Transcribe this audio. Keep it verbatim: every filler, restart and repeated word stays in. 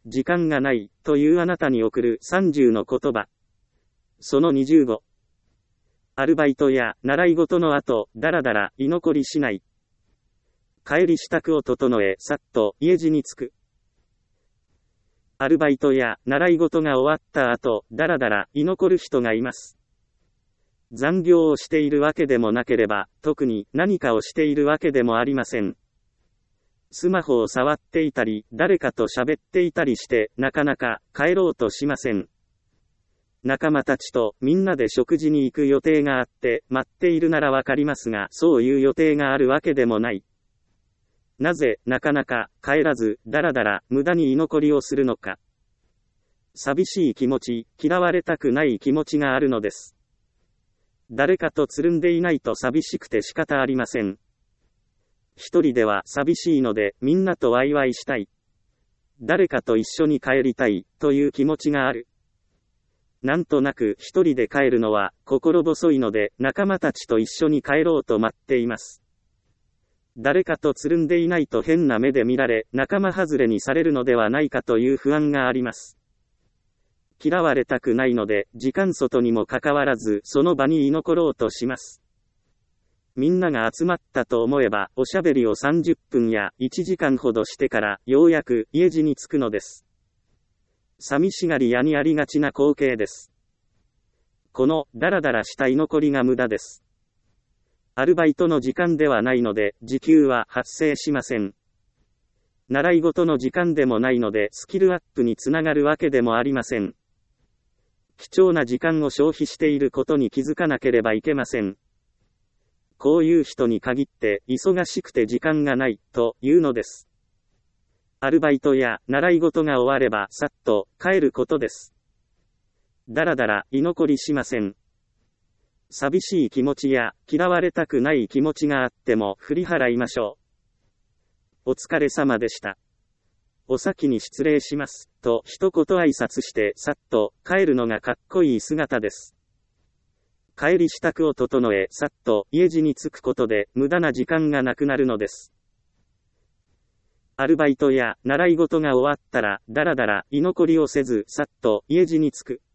時間がない、というあなたに送るさんじゅうの言葉。そのにじゅうご。アルバイトや習い事の後、だらだら居残りしない。帰り支度を整え、さっと家路に着く。アルバイトや習い事が終わった後、だらだら居残る人がいます。残業をしているわけでもなければ、特に何かをしているわけでもありません。スマホを触っていたり、誰かと喋っていたりして、なかなか帰ろうとしません。仲間たちとみんなで食事に行く予定があって、待っているならわかりますが、そういう予定があるわけでもない。なぜ、なかなか帰らず、だらだら無駄に居残りをするのか。寂しい気持ち、嫌われたくない気持ちがあるのです。誰かとつるんでいないと寂しくて仕方ありません。一人では寂しいので、みんなとワイワイしたい。誰かと一緒に帰りたい、という気持ちがある。なんとなく一人で帰るのは心細いので、仲間たちと一緒に帰ろうと待っています。誰かとつるんでいないと変な目で見られ、仲間外れにされるのではないかという不安があります。嫌われたくないので、時間外にもかかわらず、その場に居残ろうとします。みんなが集まったと思えば、おしゃべりをさんじゅっぷんやいちじかんほどしてから、ようやく家路に着くのです。寂しがり屋にありがちな光景です。この、だらだらした居残りが無駄です。アルバイトの時間ではないので、時給は発生しません。習い事の時間でもないので、スキルアップにつながるわけでもありません。貴重な時間を消費していることに気づかなければいけません。こういう人に限って、忙しくて時間がない、というのです。アルバイトや習い事が終われば、さっと帰ることです。だらだら居残りしません。寂しい気持ちや嫌われたくない気持ちがあっても振り払いましょう。お疲れ様でした。お先に失礼します、と一言挨拶してさっと帰るのがかっこいい姿です。帰り支度を整え、さっと家路に着くことで無駄な時間がなくなるのです。アルバイトや習い事が終わったら、だらだら居残りをせず、さっと家路に着く。